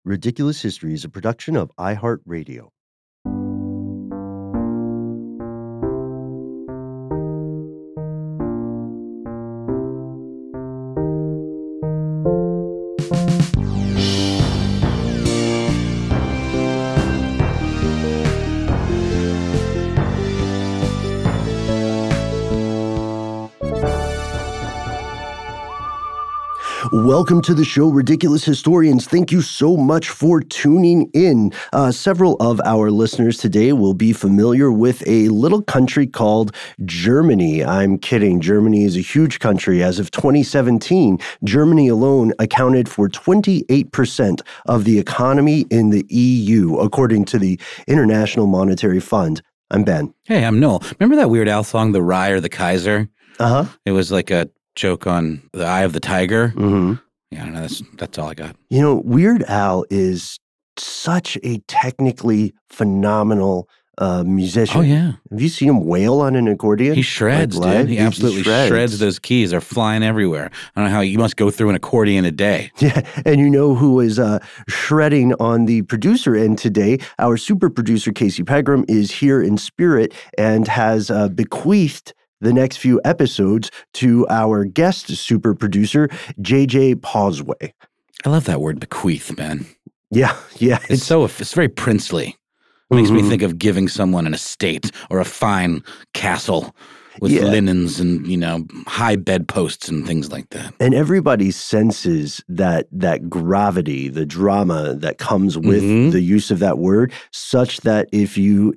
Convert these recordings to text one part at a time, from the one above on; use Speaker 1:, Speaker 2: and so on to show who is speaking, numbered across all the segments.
Speaker 1: Ridiculous History is a production of iHeartRadio. Welcome to the show, Ridiculous Historians. Thank you so much for tuning in. Several of our listeners today will be familiar with a little country called Germany. I'm kidding. Germany is a huge country. As of 2017, Germany alone accounted for 28% of the economy in the EU, according to the International Monetary Fund. I'm Ben.
Speaker 2: Hey, I'm Noel. Remember that Weird Al song, The Rye or the Kaiser?
Speaker 1: Uh-huh.
Speaker 2: It was like a joke on the Eye of the Tiger.
Speaker 1: Mm-hmm.
Speaker 2: Yeah, I don't know. That's all I got.
Speaker 1: You know, Weird Al is such a technically phenomenal musician.
Speaker 2: Oh, yeah.
Speaker 1: Have you seen him wail on an accordion?
Speaker 2: He shreds,
Speaker 1: like
Speaker 2: dude. He absolutely shreds those keys. They're flying everywhere. I don't know how you must go through an accordion a day.
Speaker 1: Yeah, and you know who is shredding on the producer end today? Our super producer, Casey Pegram, is here in spirit and has bequeathed the next few episodes to our guest super producer, JJ Posway.
Speaker 2: I love that word, bequeath, man.
Speaker 1: Yeah.
Speaker 2: It's very princely. It makes me think of giving someone an estate or a fine castle with linens and, high bedposts and things like that.
Speaker 1: And everybody senses that gravity, the drama that comes with the use of that word, such that if you're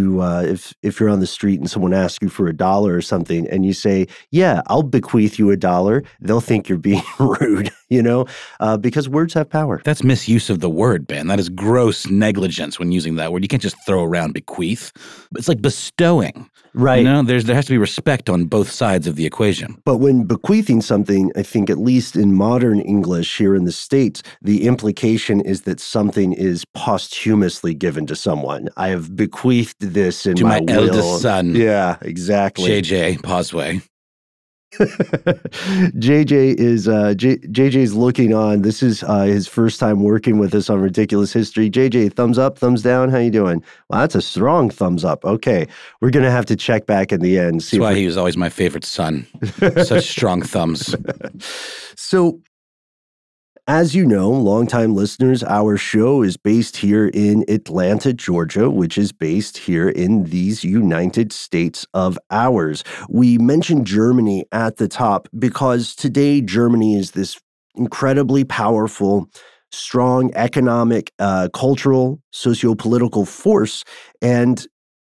Speaker 1: on the street and someone asks you for $1 or something, and you say, "Yeah, I'll bequeath you $1," they'll think you're being rude, because words have power.
Speaker 2: That's misuse of the word, Ben. That is gross negligence when using that word. You can't just throw around bequeath. It's like bestowing.
Speaker 1: Right.
Speaker 2: There has to be respect on both sides of the equation.
Speaker 1: But when bequeathing something, I think at least in modern English here in the States, the implication is that something is posthumously given to someone. I have bequeathed this in my will.
Speaker 2: Eldest son.
Speaker 1: Yeah, exactly.
Speaker 2: JJ Posway.
Speaker 1: JJ's looking on. This is his first time working with us on Ridiculous History. JJ, thumbs up, thumbs down. How you doing? Well, that's a strong thumbs up. Okay, we're gonna have to check back in the end.
Speaker 2: That's why he was always my favorite son. Such strong thumbs.
Speaker 1: So, as you know, longtime listeners, our show is based here in Atlanta, Georgia, which is based here in these United States of ours. We mentioned Germany at the top because today Germany is this incredibly powerful, strong economic, cultural, socio-political force, and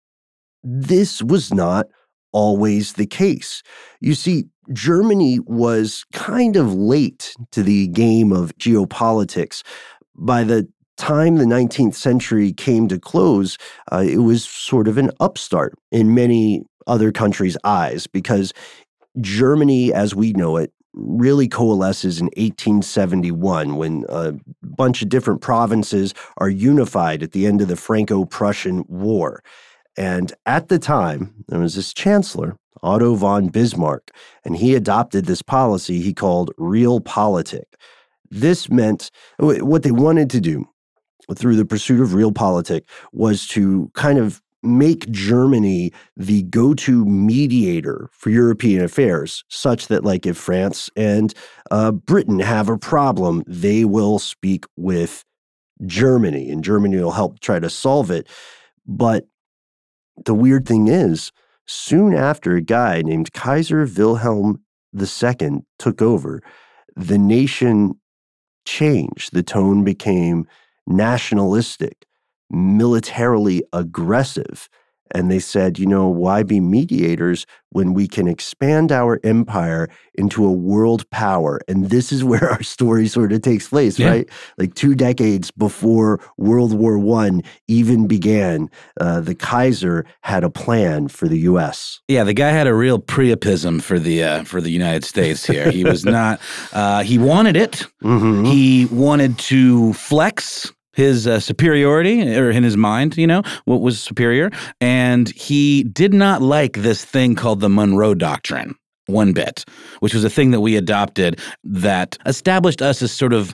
Speaker 1: this was not always the case. You see, Germany was kind of late to the game of geopolitics. By the time the 19th century came to close, it was sort of an upstart in many other countries' eyes because Germany, as we know it, really coalesces in 1871 when a bunch of different provinces are unified at the end of the Franco-Prussian War. And at the time, there was this chancellor, Otto von Bismarck, and he adopted this policy he called Realpolitik. This meant what they wanted to do through the pursuit of Realpolitik was to kind of make Germany the go-to mediator for European affairs, such that like if France and Britain have a problem, they will speak with Germany, and Germany will help try to solve it. But the weird thing is, soon after a guy named Kaiser Wilhelm II took over, the nation changed. The tone became nationalistic, militarily aggressive. And they said, why be mediators when we can expand our empire into a world power? And this is where our story sort of takes place, right? Like 2 decades before World War I even began, the Kaiser had a plan for the U.S.
Speaker 2: Yeah, the guy had a real priapism for the United States here. He was not, he wanted it. Mm-hmm. He wanted to flex his superiority, or in his mind, what was superior. And he did not like this thing called the Monroe Doctrine one bit, which was a thing that we adopted that established us as sort of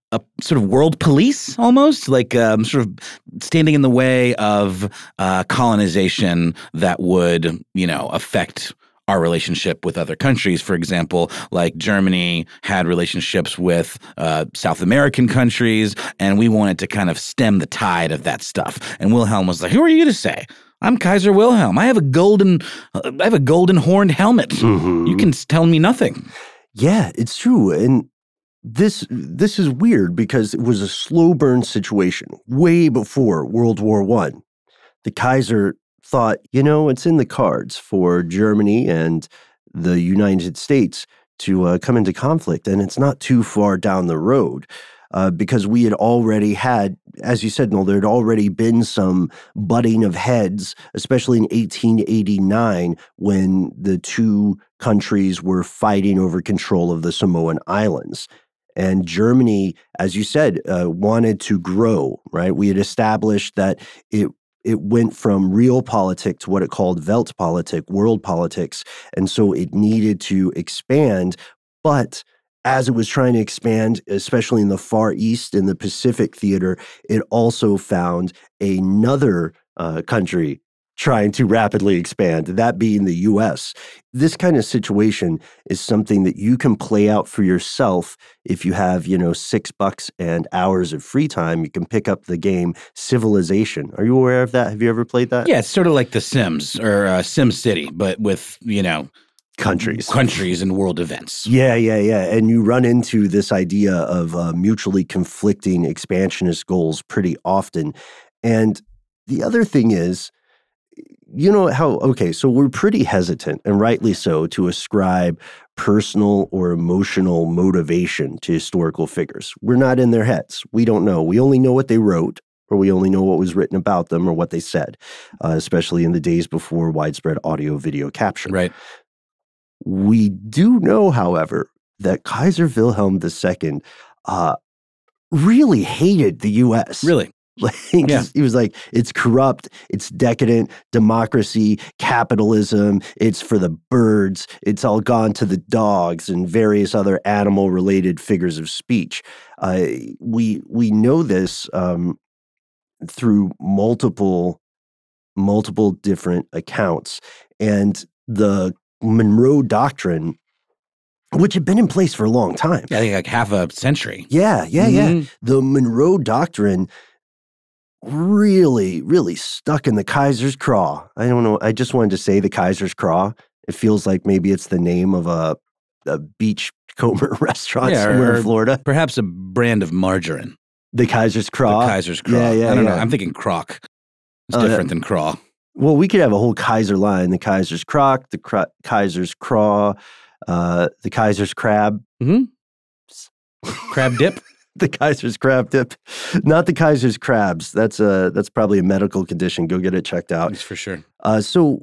Speaker 2: a sort of world police almost, like sort of standing in the way of colonization that would, affect our relationship with other countries. For example, like Germany had relationships with South American countries, and we wanted to kind of stem the tide of that stuff. And Wilhelm was like, "Who are you to say? I'm Kaiser Wilhelm. I have a golden horned helmet.
Speaker 1: Mm-hmm.
Speaker 2: You can tell me nothing."
Speaker 1: Yeah, it's true. And this is weird because it was a slow burn situation way before World War I. The Kaiser thought, it's in the cards for Germany and the United States to come into conflict, and it's not too far down the road. Because we had already had, as you said, Noel, there had already been some butting of heads, especially in 1889 when the two countries were fighting over control of the Samoan Islands. And Germany, as you said, wanted to grow, right? We had established that it went from realpolitik to what it called Weltpolitik, world politics. And so it needed to expand, but as it was trying to expand, especially in the Far East, in the Pacific theater, it also found another country trying to rapidly expand, that being the U.S. This kind of situation is something that you can play out for yourself if you have, $6 and hours of free time. You can pick up the game Civilization. Are you aware of that? Have you ever played that?
Speaker 2: Yeah, it's sort of like The Sims or Sim City, but with,
Speaker 1: countries
Speaker 2: and world events.
Speaker 1: Yeah. And you run into this idea of mutually conflicting expansionist goals pretty often. And the other thing is, so we're pretty hesitant, and rightly so, to ascribe personal or emotional motivation to historical figures. We're not in their heads. We don't know. We only know what they wrote, or we only know what was written about them or what they said, especially in the days before widespread audio-video capture.
Speaker 2: Right.
Speaker 1: We do know, however, that Kaiser Wilhelm II really hated the U.S.
Speaker 2: Really?
Speaker 1: Yeah. He was like, it's corrupt, it's decadent, democracy, capitalism, it's for the birds, it's all gone to the dogs, and various other animal-related figures of speech. We know this through multiple different accounts. And the Monroe Doctrine, which had been in place for a long time.
Speaker 2: I think like half a century.
Speaker 1: Yeah. The Monroe Doctrine really, really stuck in the Kaiser's craw. I don't know. I just wanted to say the Kaiser's craw. It feels like maybe it's the name of a beachcomber restaurant somewhere in Florida.
Speaker 2: Perhaps a brand of margarine.
Speaker 1: The Kaiser's craw.
Speaker 2: The Kaiser's craw.
Speaker 1: Yeah.
Speaker 2: I don't know. I'm thinking crock. It's different than craw.
Speaker 1: Well, we could have a whole Kaiser line: the Kaiser's crock, the Kaiser's craw, the Kaiser's crab.
Speaker 2: Mm-hmm. Crab dip.
Speaker 1: The Kaiser's crab dip, not the Kaiser's crabs. That's probably a medical condition. Go get it checked out.
Speaker 2: That's for sure.
Speaker 1: So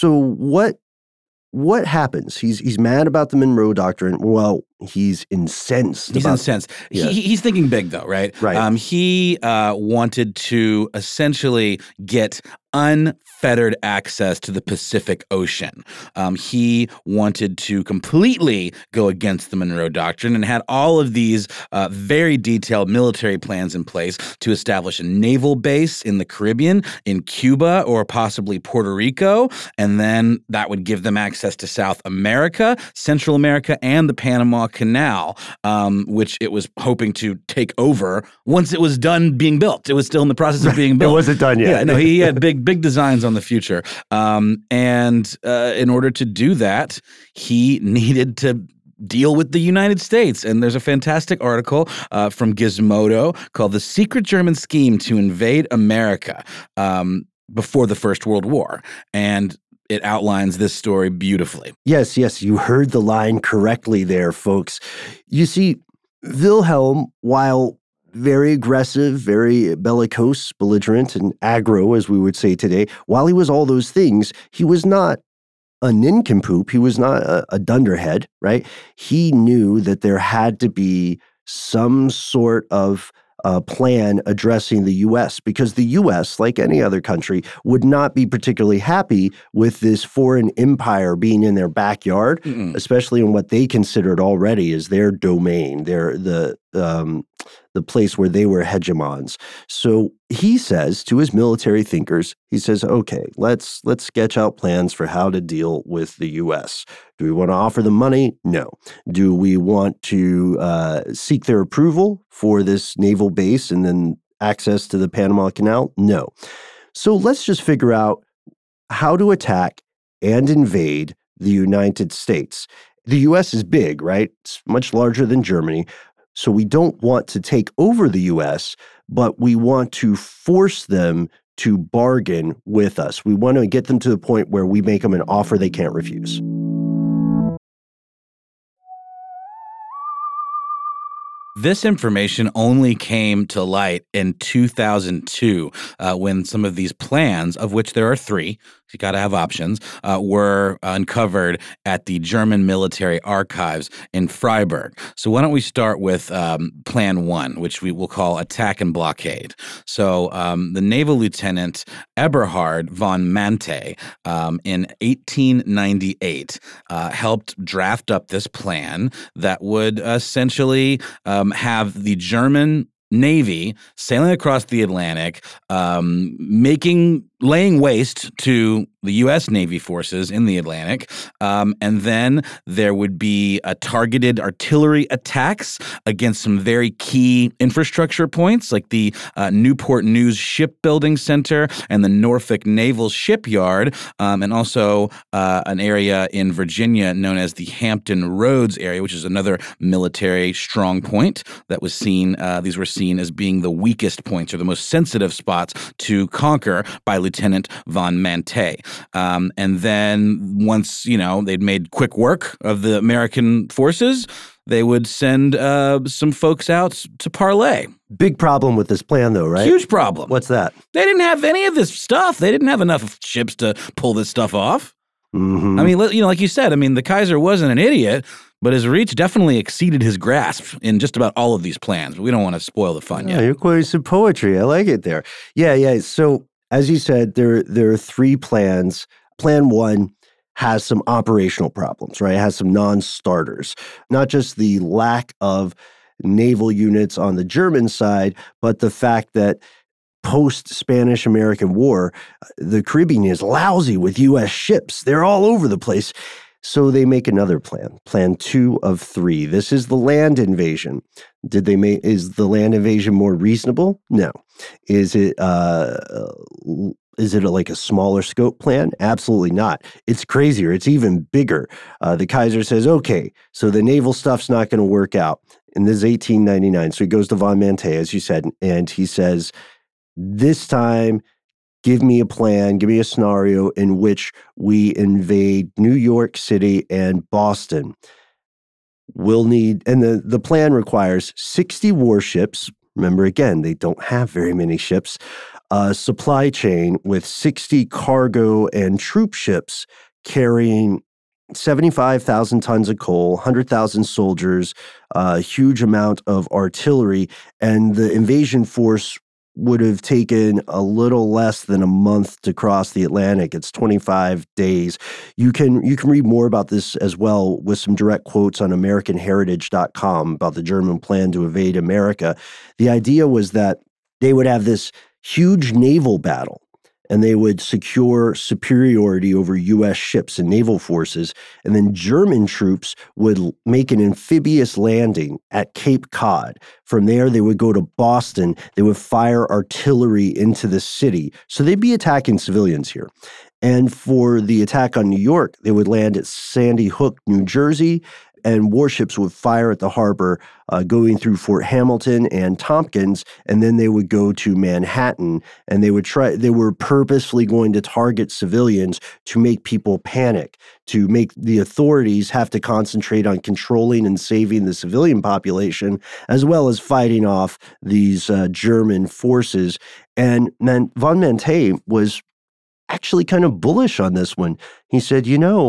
Speaker 1: what happens? He's mad about the Monroe Doctrine. Well, he's incensed.
Speaker 2: Yeah. He's thinking big though, right?
Speaker 1: Right.
Speaker 2: He wanted to essentially get unfettered access to the Pacific Ocean. He wanted to completely go against the Monroe Doctrine and had all of these very detailed military plans in place to establish a naval base in the Caribbean, in Cuba, or possibly Puerto Rico. And then that would give them access to South America, Central America, and the Panama Canal, which it was hoping to take over once it was done being built. It was still in the process of being built.
Speaker 1: It wasn't done yet.
Speaker 2: Yeah, no, he had big designs on the future. And in order to do that, he needed to deal with the United States. And there's a fantastic article from Gizmodo called "The Secret German Scheme to Invade America Before the First World War." And it outlines this story beautifully.
Speaker 1: Yes, you heard the line correctly there, folks. You see, Wilhelm, while very aggressive, very bellicose, belligerent, and aggro, as we would say today, while he was all those things, he was not a nincompoop. He was not a dunderhead, right? He knew that there had to be some sort of plan addressing the U.S. because the U.S., like any other country, would not be particularly happy with this foreign empire being in their backyard, especially in what they considered already as their domain, the place where they were hegemons. So he says to his military thinkers, he says, okay, let's sketch out plans for how to deal with the U.S. Do we want to offer them money? No. Do we want to seek their approval for this naval base and then access to the Panama Canal? No. So let's just figure out how to attack and invade the United States. The U.S. is big, right? It's much larger than Germany. So we don't want to take over the U.S., but we want to force them to bargain with us. We want to get them to the point where we make them an offer they can't refuse.
Speaker 2: This information only came to light in 2002 when some of these plans, of which there are three, you got to have options, were uncovered at the German military archives in Freiburg. So why don't we start with Plan 1, which we will call Attack and Blockade. So the naval lieutenant Eberhard von Mantei in 1898 helped draft up this plan that would essentially have the German Navy sailing across the Atlantic, laying waste to the U.S. Navy forces in the Atlantic, and then there would be targeted artillery attacks against some very key infrastructure points like the Newport News Shipbuilding Center and the Norfolk Naval Shipyard, and also an area in Virginia known as the Hampton Roads area, which is another military strong point that was seen. These were seen as being the weakest points or the most sensitive spots to conquer by Lieutenant von Mantei. And then once, they'd made quick work of the American forces, they would send some folks out to parley.
Speaker 1: Big problem with this plan, though, right?
Speaker 2: Huge problem.
Speaker 1: What's that?
Speaker 2: They didn't have any of this stuff. They didn't have enough ships to pull this stuff off.
Speaker 1: Mm-hmm.
Speaker 2: I mean, like you said, the Kaiser wasn't an idiot, but his reach definitely exceeded his grasp in just about all of these plans. But we don't want to spoil the fun yet.
Speaker 1: You're quoting some poetry. I like it there. Yeah. So as you said, there are three plans. Plan 1 has some operational problems, right? It has some non-starters, not just the lack of naval units on the German side, but the fact that post-Spanish-American War, the Caribbean is lousy with U.S. ships. They're all over the place. So they make another plan, Plan 2 of 3. This is the land invasion. Is the land invasion more reasonable? No. Is it like a smaller scope plan? Absolutely not. It's crazier. It's even bigger. The Kaiser says, okay, so the naval stuff's not going to work out. And this is 1899. So he goes to von Mantei, as you said, and he says, this time, give me a plan, give me a scenario in which we invade New York City and Boston. We'll need, and the plan requires 60 warships. Remember, again, they don't have very many ships. A supply chain with 60 cargo and troop ships carrying 75,000 tons of coal, 100,000 soldiers, a huge amount of artillery, and the invasion force would have taken a little less than a month to cross the Atlantic. It's 25 days. You can read more about this as well with some direct quotes on AmericanHeritage.com about the German plan to invade America. The idea was that they would have this huge naval battle, and they would secure superiority over U.S. ships and naval forces, and then German troops would make an amphibious landing at Cape Cod. From there, they would go to Boston. They would fire artillery into the city. So they'd be attacking civilians here. And for the attack on New York, they would land at Sandy Hook, New Jersey, and warships would fire at the harbor, going through Fort Hamilton and Tompkins, and then they would go to Manhattan, and they were purposefully going to target civilians to make people panic, to make the authorities have to concentrate on controlling and saving the civilian population, as well as fighting off these German forces. And von Mantei was actually kind of bullish on this one. He said,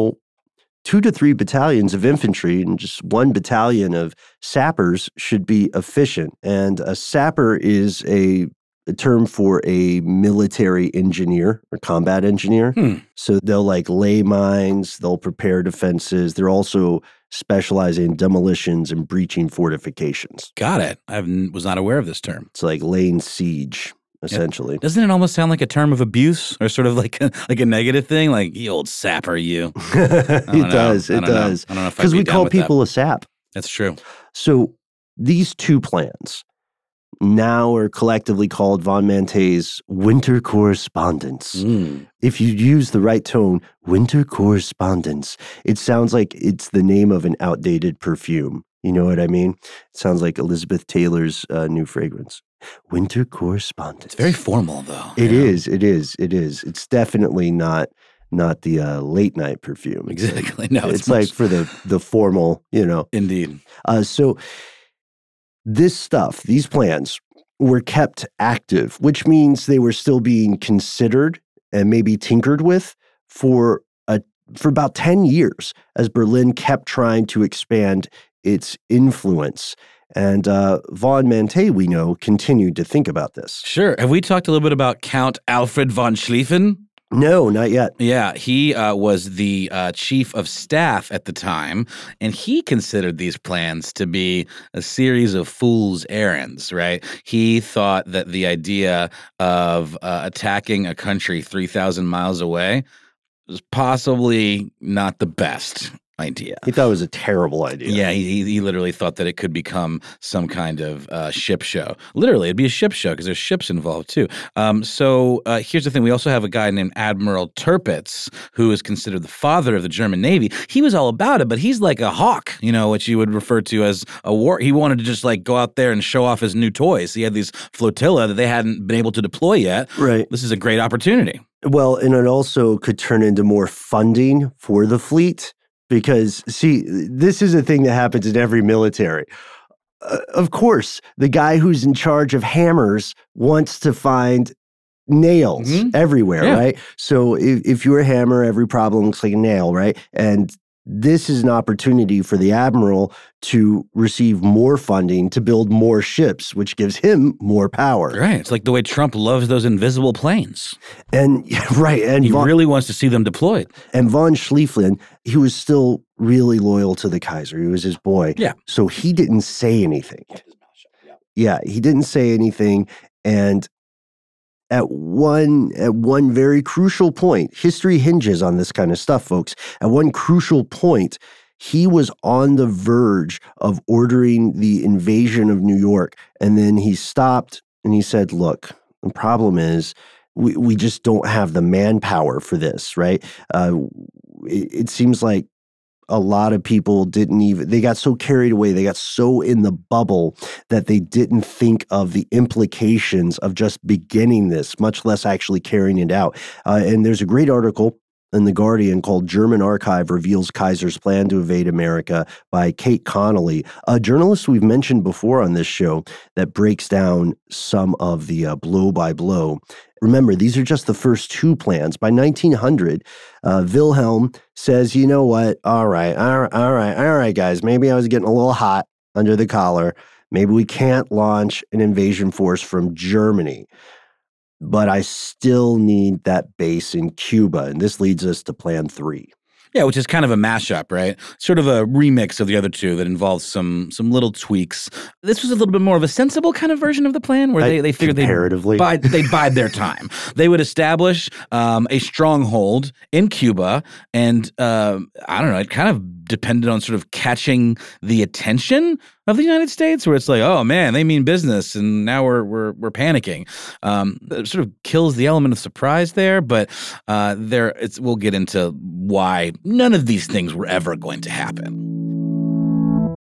Speaker 1: 2 to 3 battalions of infantry and just 1 battalion of sappers should be efficient. And a sapper is a term for a military engineer or combat engineer. So they'll lay mines, they'll prepare defenses. They're also specializing in demolitions and breaching fortifications.
Speaker 2: Got it. Was not aware of this term.
Speaker 1: It's like laying siege, essentially.
Speaker 2: Doesn't it almost sound like a term of abuse or sort of like a negative thing? Like, you old sapper, you.
Speaker 1: It does. It does.
Speaker 2: I don't know if
Speaker 1: because we call people a sap.
Speaker 2: That's true.
Speaker 1: So these two plans now are collectively called von Mantet's Winter Correspondence. If you use the right tone, Winter Correspondence, it sounds like it's the name of an outdated perfume. You know what I mean? It sounds like Elizabeth Taylor's new fragrance. Winter Correspondence.
Speaker 2: It's very formal, though.
Speaker 1: It is. It's definitely not the late night perfume.
Speaker 2: Exactly. No,
Speaker 1: it's like for the formal,
Speaker 2: Indeed.
Speaker 1: So this stuff, these plans were kept active, which means they were still being considered and maybe tinkered with for about 10 years as Berlin kept trying to expand its influence. And von Mantet, we know, continued to think about this.
Speaker 2: Sure. Have we talked a little bit about Count Alfred von Schlieffen?
Speaker 1: No, not yet.
Speaker 2: Yeah, he was the chief of staff at the time, and he considered these plans to be a series of fool's errands, right? He thought that the idea of attacking a country 3,000 miles away was possibly not the best idea.
Speaker 1: He thought it was a terrible idea.
Speaker 2: Yeah, he literally thought that it could become some kind of ship show. Literally, it'd be a ship show because there's ships involved too. So here's the thing. We also have a guy named Admiral Tirpitz, who is considered the father of the German Navy. He was all about it, but he's like a hawk, what you would refer to as a war. He wanted to just like go out there and show off his new toys. He had these flotilla that they hadn't been able to deploy yet.
Speaker 1: Right.
Speaker 2: This is a great opportunity.
Speaker 1: Well, and it also could turn into more funding for the fleet. Because, see, this is a thing that happens in every military. Of course, the guy who's in charge of hammers wants to find nails everywhere, right? So if you're a hammer, every problem looks like a nail, right? And this is an opportunity for the admiral to receive more funding to build more ships, which gives him more power.
Speaker 2: Right. It's like the way Trump loves those invisible planes.
Speaker 1: And right. And
Speaker 2: he really wants to see them deployed.
Speaker 1: And von Schlieffen, he was still really loyal to the Kaiser. He was his boy.
Speaker 2: Yeah.
Speaker 1: So he didn't say anything. Yeah, he didn't say anything. And at one very crucial point, history hinges on this kind of stuff, folks. At one crucial point, he was on the verge of ordering the invasion of New York. And then he stopped and he said, look, the problem is we just don't have the manpower for this, right? It seems like a lot of people they got so carried away, they got so in the bubble that they didn't think of the implications of just beginning this, much less actually carrying it out. And there's a great article in The Guardian called German Archive Reveals Kaiser's Plan to Invade America by Kate Connolly, a journalist we've mentioned before on this show that breaks down some of the blow by blow. Remember, these are just the first two plans. By 1900, Wilhelm says, you know what? All right, guys. Maybe I was getting a little hot under the collar. Maybe we can't launch an invasion force from Germany. But I still need that base in Cuba. And this leads us to Plan 3.
Speaker 2: Yeah, which is kind of a mashup, right? Sort of a remix of the other two that involves some little tweaks. This was a little bit more of a sensible kind of version of the plan where they figured they'd bide their time. They would establish a stronghold in Cuba, and I don't know, it kind of depended on sort of catching the attention of the United States, where it's like, oh man, they mean business, and now we're panicking. It sort of kills the element of surprise there, but we'll get into why none of these things were ever going to happen.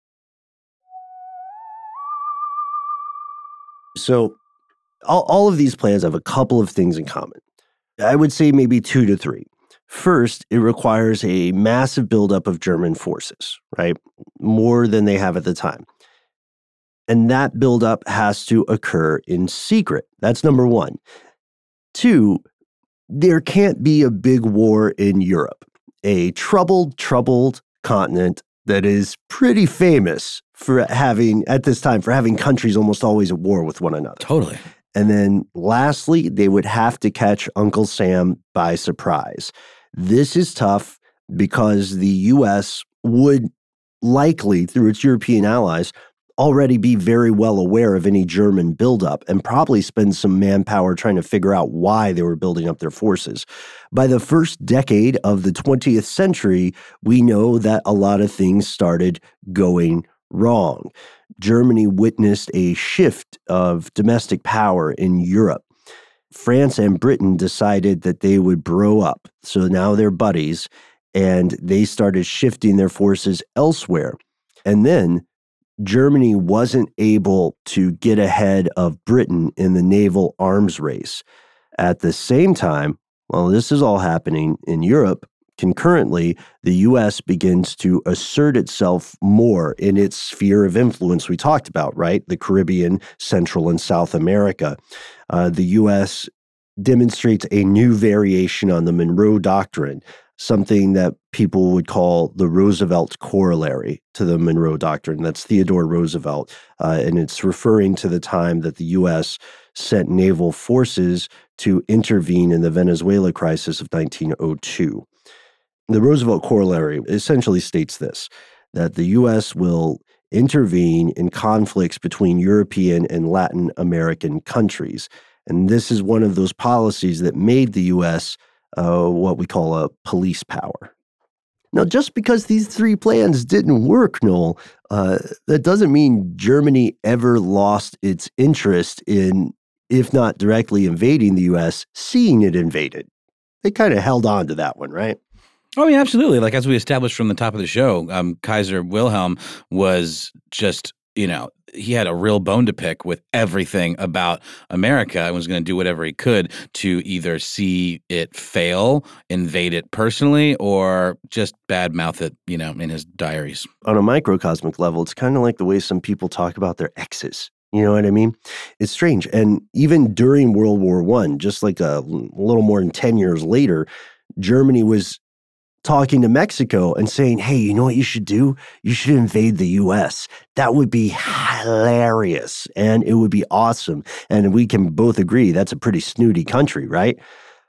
Speaker 1: So all of these plans have a couple of things in common. I would say maybe 2 to 3. First, it requires a massive buildup of German forces, right? More than they have at the time. And that buildup has to occur in secret. That's number 1. 2, there can't be a big war in Europe, a troubled continent that is pretty famous for having countries almost always at war with one another.
Speaker 2: Totally.
Speaker 1: And then lastly, they would have to catch Uncle Sam by surprise. This is tough because the U.S. would likely, through its European allies, already be very well aware of any German buildup and probably spend some manpower trying to figure out why they were building up their forces. By the first decade of the 20th century, we know that a lot of things started going wrong. Germany witnessed a shift of domestic power in Europe. France and Britain decided that they would bro up. So now they're buddies, and they started shifting their forces elsewhere. And then Germany wasn't able to get ahead of Britain in the naval arms race. At the same time, while this is all happening in Europe, concurrently, the U.S. begins to assert itself more in its sphere of influence we talked about, right? The Caribbean, Central, and South America. The U.S. demonstrates a new variation on the Monroe Doctrine, something that people would call the Roosevelt corollary to the Monroe Doctrine. That's Theodore Roosevelt, and it's referring to the time that the U.S. sent naval forces to intervene in the Venezuela crisis of 1902. The Roosevelt corollary essentially states this, that the U.S. will intervene in conflicts between European and Latin American countries. And this is one of those policies that made the U.S. What we call a police power. Now, just because these three plans didn't work, Noel, that doesn't mean Germany ever lost its interest in, if not directly invading the U.S., seeing it invaded. They kind of held on to that one, right?
Speaker 2: Oh, yeah, absolutely. Like, as we established from the top of the show, Kaiser Wilhelm was just, he had a real bone to pick with everything about America and was going to do whatever he could to either see it fail, invade it personally, or just badmouth it, in his diaries.
Speaker 1: On a microcosmic level, it's kind of like the way some people talk about their exes. You know what I mean? It's strange. And even during World War I, just like a little more than 10 years later, Germany was talking to Mexico and saying, hey, you know what you should do? You should invade the U.S. That would be hilarious, and it would be awesome. And we can both agree that's a pretty snooty country, right?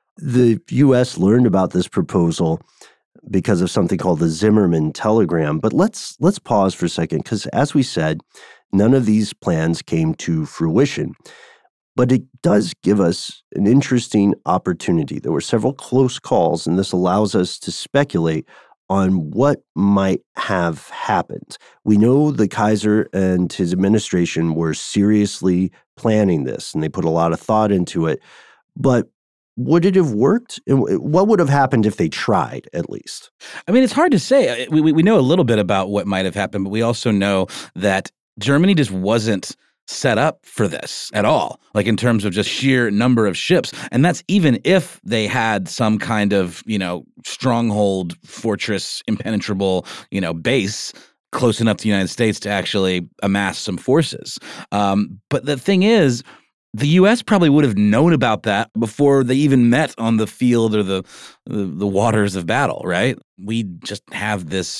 Speaker 1: The U.S. learned about this proposal because of something called the Zimmerman Telegram. But let's pause for a second, because as we said, none of these plans came to fruition. But it does give us an interesting opportunity. There were several close calls, and this allows us to speculate on what might have happened. We know the Kaiser and his administration were seriously planning this, and they put a lot of thought into it. But would it have worked? What would have happened if they tried, at least?
Speaker 2: I mean, it's hard to say. We know a little bit about what might have happened, but we also know that Germany just wasn't set up for this at all, like in terms of just sheer number of ships. And that's even if they had some kind of, stronghold, fortress, impenetrable, base close enough to the United States to actually amass some forces. But the thing is, the U.S. probably would have known about that before they even met on the field or the waters of battle, right? We just have this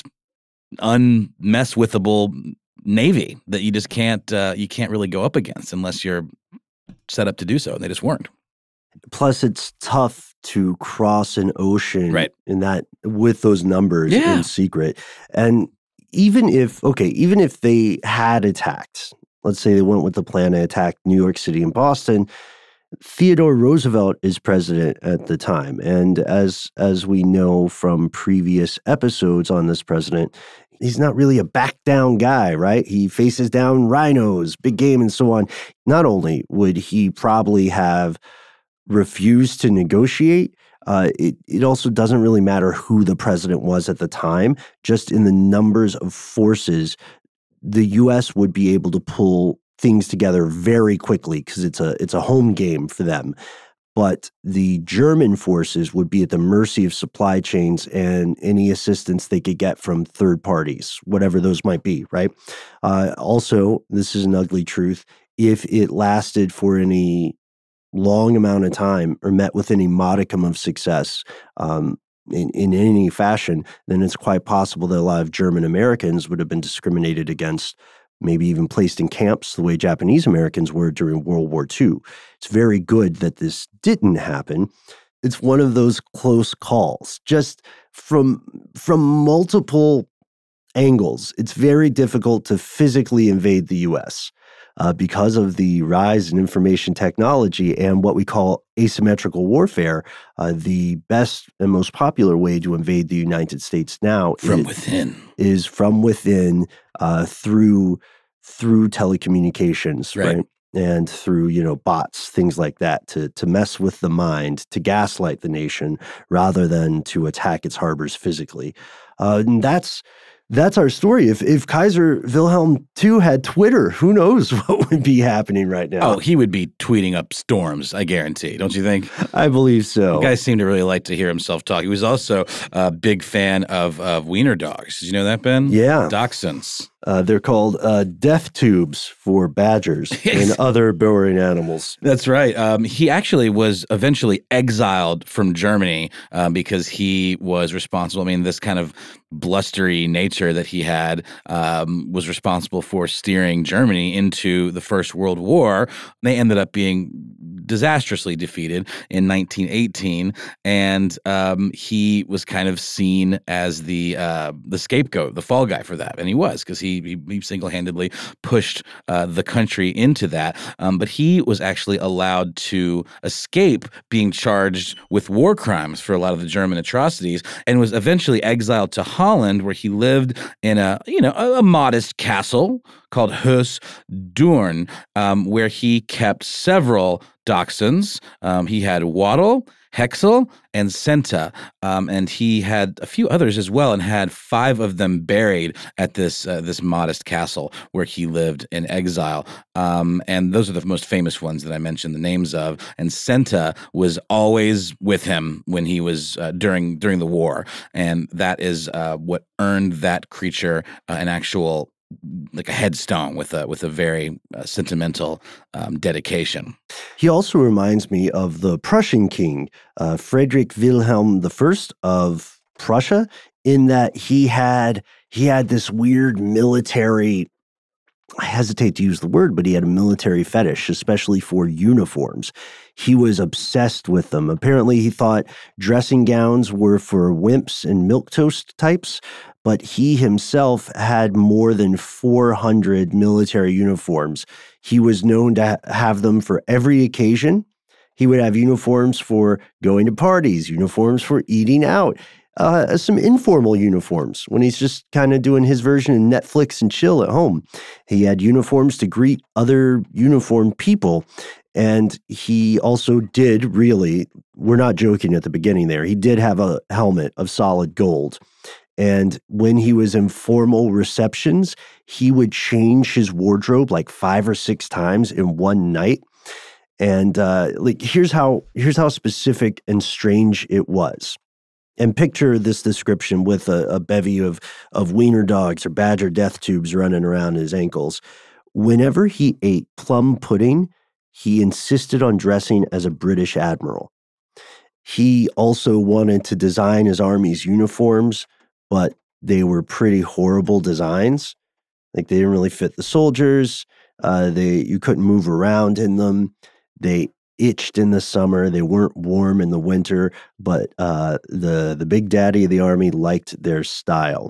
Speaker 2: unmess-withable Navy that you just can't really go up against unless you're set up to do so, and they just weren't.
Speaker 1: Plus, it's tough to cross an ocean
Speaker 2: right.
Speaker 1: in that with those numbers in secret. And even if they had attacked, let's say they went with the plan to attack New York City and Boston, Theodore Roosevelt is president at the time. And as we know from previous episodes on this president, he's not really a back-down guy, right? He faces down rhinos, big game, and so on. Not only would he probably have refused to negotiate, it also doesn't really matter who the president was at the time. Just in the numbers of forces, the U.S. would be able to pull things together very quickly because it's a home game for them. But the German forces would be at the mercy of supply chains and any assistance they could get from third parties, whatever those might be, right? Also, this is an ugly truth. If it lasted for any long amount of time or met with any modicum of success in any fashion, then it's quite possible that a lot of German Americans would have been discriminated against, maybe even placed in camps the way Japanese Americans were during World War II. It's very good that this didn't happen. It's one of those close calls, just from multiple angles. It's very difficult to physically invade the U.S. Because of the rise in information technology and what we call asymmetrical warfare. The best and most popular way to invade the United States now is from within through telecommunications, right? And through, bots, things like that, to mess with the mind, to gaslight the nation rather than to attack its harbors physically. And that's our story. If Kaiser Wilhelm II had Twitter, who knows what would be happening right now?
Speaker 2: Oh, he would be tweeting up storms, I guarantee. Don't you think?
Speaker 1: I believe so.
Speaker 2: The guy seemed to really like to hear himself talk. He was also a big fan of wiener dogs. Did you know that, Ben?
Speaker 1: Yeah.
Speaker 2: Dachshunds.
Speaker 1: They're called death tubes for badgers and other burrowing animals.
Speaker 2: That's right. He actually was eventually exiled from Germany because he was responsible. I mean, this kind of blustery nature that he had was responsible for steering Germany into the First World War. They ended up being disastrously defeated in 1918, and he was kind of seen as the scapegoat, the fall guy for that, and he was, because he single-handedly pushed the country into that. But he was actually allowed to escape being charged with war crimes for a lot of the German atrocities, and was eventually exiled to Holland, where he lived in a modest castle called Huis Doorn, where he kept several dachshunds. He had Waddle, Hexel, and Senta, and he had a few others as well, and had 5 of them buried at this modest castle where he lived in exile. And those are the most famous ones that I mentioned the names of. And Senta was always with him when he was during the war, and that is what earned that creature an actual, like, a headstone with a very sentimental dedication.
Speaker 1: He also reminds me of the Prussian king, Friedrich Wilhelm I of Prussia, in that he had this weird military, I hesitate to use the word, but he had a military fetish, especially for uniforms. He was obsessed with them. Apparently, he thought dressing gowns were for wimps and milquetoast types, but he himself had more than 400 military uniforms. He was known to have them for every occasion. He would have uniforms for going to parties, uniforms for eating out, some informal uniforms when he's just kind of doing his version of Netflix and chill at home. He had uniforms to greet other uniformed people. And he also did really, we're not joking at the beginning there, he did have a helmet of solid gold. And when he was in formal receptions, he would change his wardrobe like 5 or 6 times in one night. And here's how specific and strange it was. And picture this description with a bevy of wiener dogs or badger death tubes running around his ankles. Whenever he ate plum pudding, he insisted on dressing as a British admiral. He also wanted to design his army's uniforms, but they were pretty horrible designs. Like, they didn't really fit the soldiers. You couldn't move around in them. They itched in the summer. They weren't warm in the winter, but the big daddy of the army liked their style.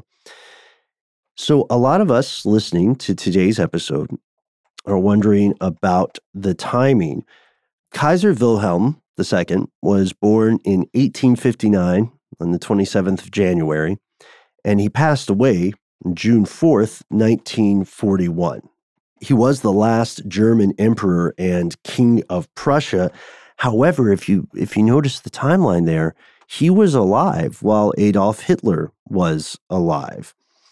Speaker 1: So a lot of us listening to today's episode are wondering about the timing. Kaiser Wilhelm II was born in 1859 on the 27th of January, and he passed away on June 4th, 1941. He was the last German emperor and king of Prussia. However, if you notice the timeline there, he was alive while Adolf Hitler was alive.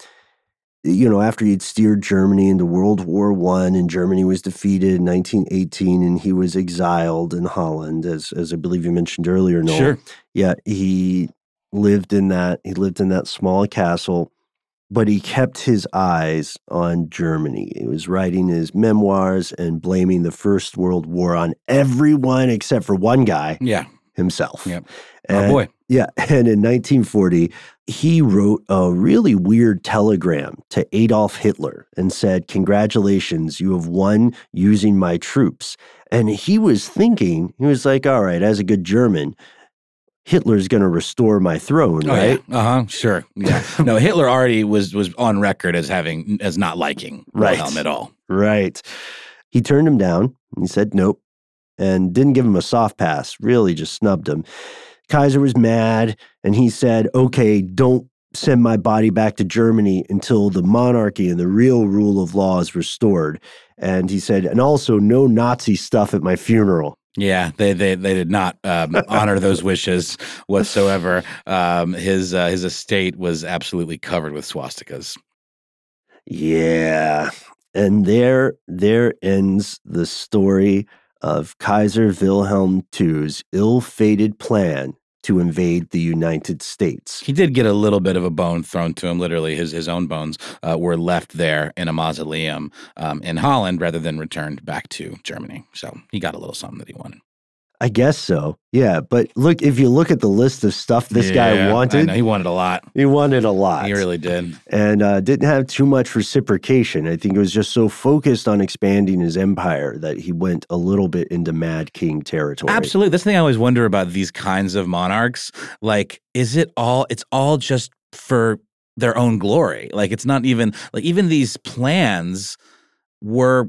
Speaker 1: After he'd steered Germany into World War I, and Germany was defeated in 1918, and he was exiled in Holland, as I believe you mentioned earlier, Noel.
Speaker 2: Sure.
Speaker 1: Yeah, he lived in that small castle, but he kept his eyes on Germany. He was writing his memoirs and blaming the First World War on everyone except for one guy.
Speaker 2: Yeah.
Speaker 1: Himself.
Speaker 2: Yep.
Speaker 1: And,
Speaker 2: oh boy.
Speaker 1: Yeah. And in 1940, he wrote a really weird telegram to Adolf Hitler and said, "Congratulations, you have won using my troops." And he was like, all right, as a good German, Hitler's going to restore my throne, right?
Speaker 2: Yeah. Sure. Yeah. No, Hitler already was on record as not liking Wilhelm at all.
Speaker 1: Right. He turned him down. He said nope, and didn't give him a soft pass, really just snubbed him. Kaiser was mad, and he said, okay, don't send my body back to Germany until the monarchy and the real rule of law is restored. And he said, and also no Nazi stuff at my funeral.
Speaker 2: Yeah, they did not honor those wishes whatsoever. His estate was absolutely covered with swastikas.
Speaker 1: Yeah, and there ends the story of Kaiser Wilhelm II's ill-fated plan to invade the United States.
Speaker 2: He did get a little bit of a bone thrown to him. Literally, his own bones were left there in a mausoleum in Holland rather than returned back to Germany. So he got a little something that he wanted.
Speaker 1: I guess so. Yeah. But look, if you look at the list of stuff this guy wanted.
Speaker 2: I know, he wanted a lot.
Speaker 1: He wanted a lot.
Speaker 2: He really did.
Speaker 1: And didn't have too much reciprocation. I think it was just so focused on expanding his empire that he went a little bit into Mad King territory.
Speaker 2: Absolutely. That's the thing I always wonder about these kinds of monarchs. Like, it's all just for their own glory. Like, it's not even, like, even these plans were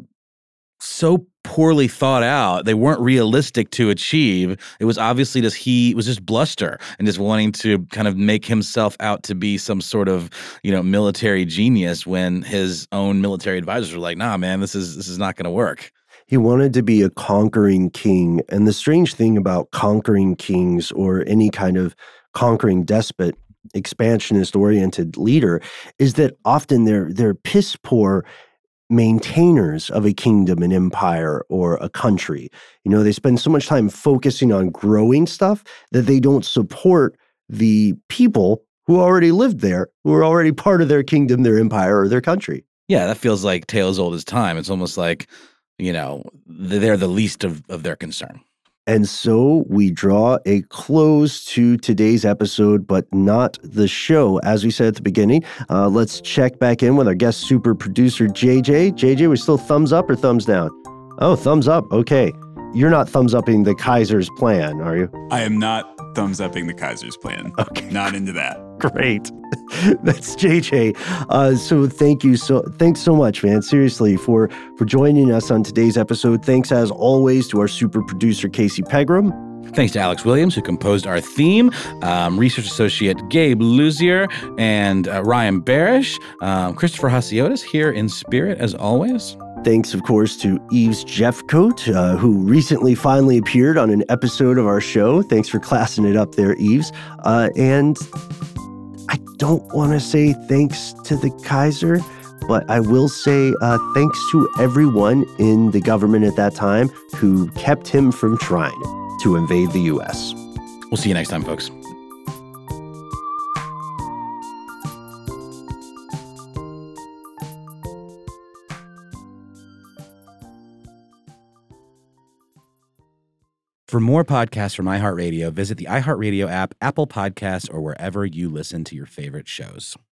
Speaker 2: so poorly thought out. They weren't realistic to achieve. It was obviously he was just bluster and just wanting to kind of make himself out to be some sort of, military genius when his own military advisors were like, nah, man, this is not going to work.
Speaker 1: He wanted to be a conquering king. And the strange thing about conquering kings or any kind of conquering despot, expansionist-oriented leader, is that often they're piss poor maintainers of a kingdom, an empire, or a country. They spend so much time focusing on growing stuff that they don't support the people who already lived there, who are already part of their kingdom, their empire, or their country.
Speaker 2: Yeah, that feels like tale as old as time. It's almost like, they're the least of their concern.
Speaker 1: And so we draw a close to today's episode, but not the show. As we said at the beginning, let's check back in with our guest super producer, JJ. JJ, we still thumbs up or thumbs down? Oh, thumbs up. Okay. You're not thumbs upping the Kaiser's plan, are you?
Speaker 3: I am not thumbs upping the Kaiser's plan.
Speaker 1: Okay.
Speaker 3: Not into that.
Speaker 1: Great. That's JJ. So thanks so much, man. Seriously, for joining us on today's episode. Thanks as always to our super producer, Casey Pegram.
Speaker 2: Thanks to Alex Williams, who composed our theme, research associate Gabe Luzier, and Ryan Barish, Christopher Hasiotis here in spirit as always.
Speaker 1: Thanks, of course, to Yves Jeffcoat, who recently finally appeared on an episode of our show. Thanks for classing it up there, Yves. And I don't want to say thanks to the Kaiser, but I will say thanks to everyone in the government at that time who kept him from trying to invade the U.S.
Speaker 2: We'll see you next time, folks. For more podcasts from iHeartRadio, visit the iHeartRadio app, Apple Podcasts, or wherever you listen to your favorite shows.